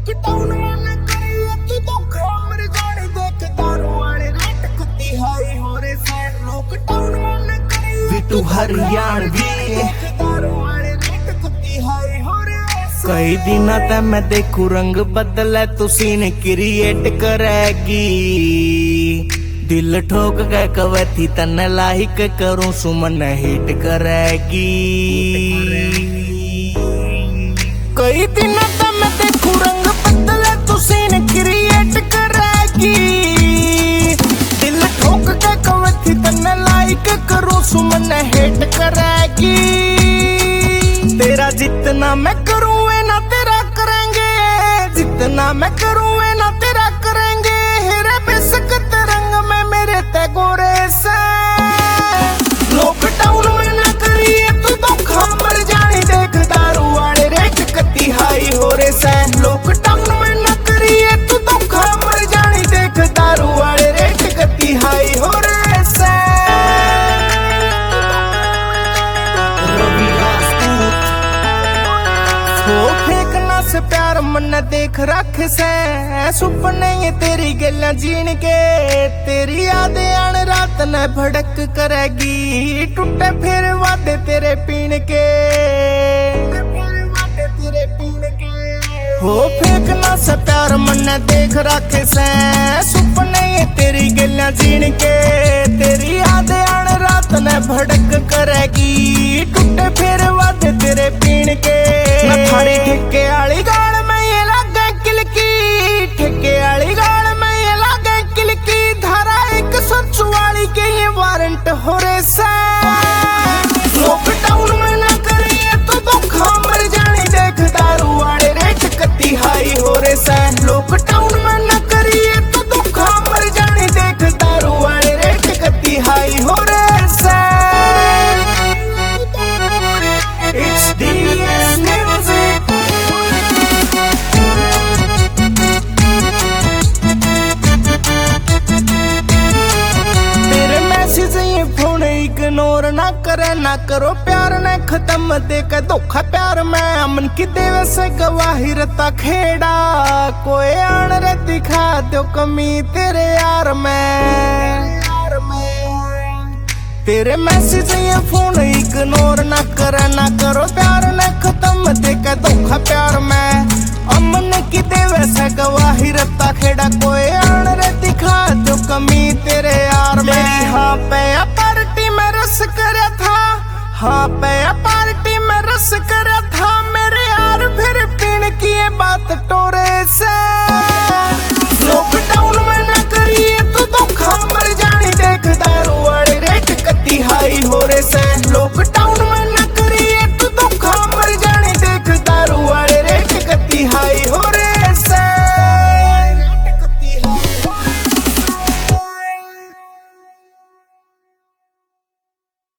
lockdown वाले करिए तू तो खमर जाने देख दारू वाले रेट कुत्ती हाई हो रे सैन लॉकडाउन वाले करिए भी तू हरियाणवी दारू वाले रेट कुत्ती हाई हो रे कई दिन ते मैं देखू रंग बदले तू सीन क्रिएट करेगी दिल ठोक के कवे थी तने लाइक करूं सुमन हिट करेगी कई दिन ते मैं देखू रंग बदले तू सीन क्रिएट करेगी दिल ठोक के कवे थी तने लाइक करूं सुमन हिट करेगी तेरा जितना मैं करूं ना तेरा करेंगे जितना मैं करूं ना तेरा करेंगे हेरे बेसकत रंग में मेरे ते गोरे से लॉकडाउन में ना करिए तू तो खमर जाने देख दारू वाले रेट कत्ती हाई हो रे से लॉकडाउन में ना करिए तू तो खमर जाने देख दारू वाले रेट कत्ती हाई हो रे से फेंकना से प्यार मन देख रख से सुपने ये तेरी गल्ला जीन के तेरी यादें आन रात न भड़क करेगी टूटे फिर वादे तेरे पीन के हो फेंकना से प्यार मन देख रख से सुपने ये तेरी गल्ला जीन के तेरी यादें आन रात न भड़क करेगी टूटे फिर वादे तेरे पीन के थारी ठेके आली गाल में ये लागे किलकी ठेके आली गाल में ये लागे किलकी धारा 144 के ये वारंट हो रे सा लॉकडाउन में ना करिए तो खमर जाने देख दारू वाले रेट कत्ती हाई हो रे सा लॉकडाउन में ना करिए तो खमर जाने देख दारू वाले रेट कत्ती हाई हो रे सा It's DS Music तेरे मैसेज ये फोन इग्नोर ना करे ना करो प्यार ने खत्म दे के धोखा प्यार में अमन की देवे से गवाही रता खेड़ा कोई आन रे दिखा दो कमी तेरे यार में तेरे मैसेज ये फोन इग्नोर ना करे ना करो प्यार ने खत्म देके धोखा प्यार में अमन की देवे से गवाही रता खेड़ा कोई आन रे दिखा दो कमी तेरे यार में हाँ पे पार्टी में रस करे था हाँ पे